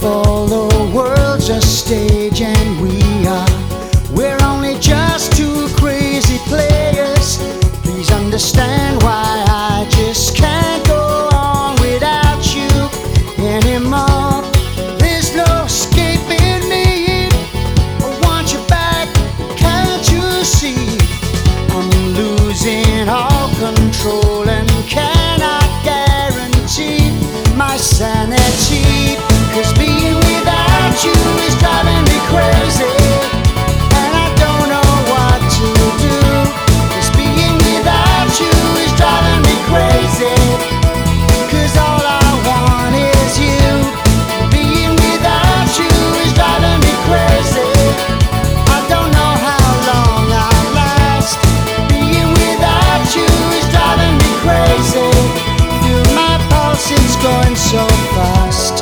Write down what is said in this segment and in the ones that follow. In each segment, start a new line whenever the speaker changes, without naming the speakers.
for the world's a stage and we're only just two crazy players. Please understand why I just can't go on without you anymore. There's no escaping me. I want you back, can't you see? I'm losing all control and cannot guarantee my sanity, 'cause being without you is driving me crazy, and I don't know what to do. 'Cause being without you is driving me crazy, 'cause all I want is you. Being without you is driving me crazy. I don't know how long I'll last. Being without you is driving me crazy. Feel my pulse, it's going so fast.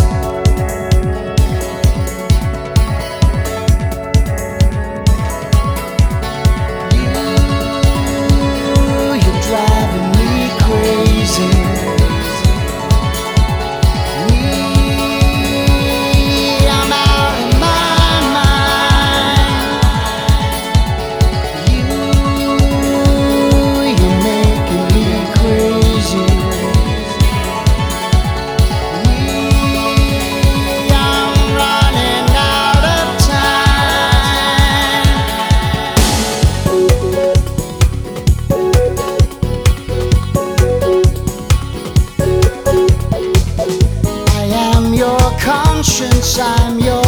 You're driving me crazy. I'm out of my mind. You're making me crazy. I'm running out of time. I am your conscience, I'm your